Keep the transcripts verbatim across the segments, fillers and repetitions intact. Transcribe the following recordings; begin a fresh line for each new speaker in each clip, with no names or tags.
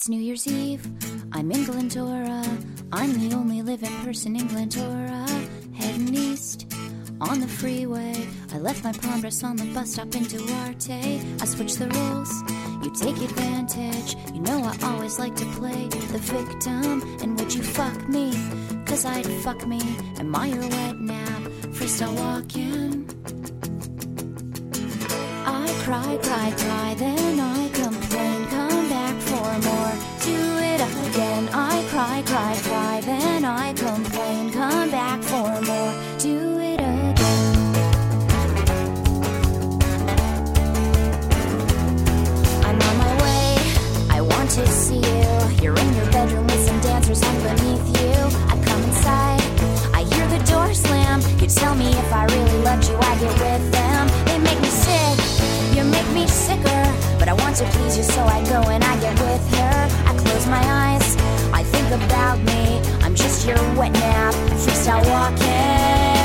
It's New Year's Eve, I'm in Glendora. I'm the only living person in Glendora. Heading east on the freeway. I left my palm dress on the bus stop in Duarte. I switched the roles, you take advantage. You know I always like to play the victim. And would you fuck me? Cause I'd fuck me. Am I your wet nap? Freestyle walking. I cry, cry, cry, then I complain. Come back for more, do it again. I cry, cry, cry, then I complain. Come back for more, do it again. I'm on my way, I want to see you. You're in your bedroom with some dancers underneath you. I come inside, I hear the door slam. You tell me if I really loved you, I get with them. They make me sick, you make me sicker, but I want to please you, so I go and I get with her. I close my eyes, I think about me. I'm just your wet nap, freestyle walking.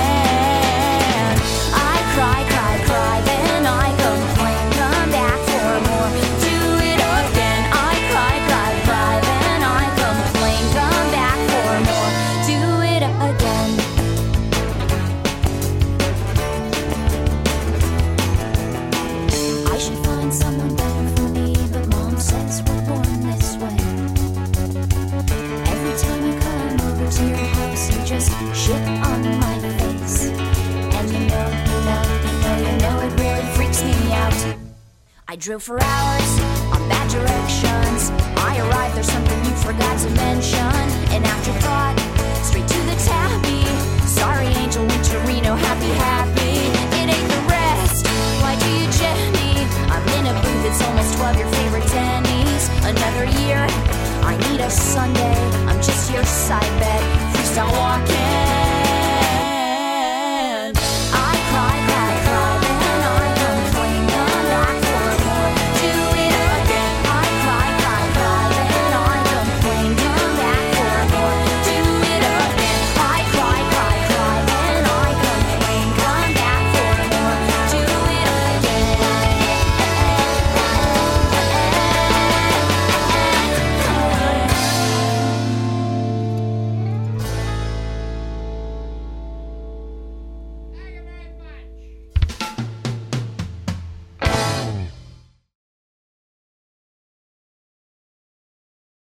I cry, cry, cry, then I complain. Come back for more, do it again. I cry, cry, cry, then I complain. Come back for more, do it again. I should find someone better for me, but mom says we're born this way. Every time I come over to your house, you just shit on my face. And you know, you know, you know, you know it really freaks me out. I drove for hours on bad directions. I arrived, there's something you forgot to mention. An afterthought, straight to the tabby. Sorry, Angel Winterino, happy, happy. It ain't the rest, why do you, Jenny? I'm in a booth, it's almost twelve, your favorite Denny's. Another year, I need a Sunday. I'm just your side bet.